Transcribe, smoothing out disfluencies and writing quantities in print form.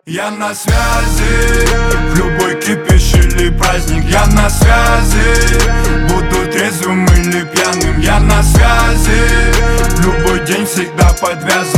Я на связи, в любой кипиш или праздник. Я на связи, буду трезвым или пьяным. Я на связи, в любой день всегда подвязан.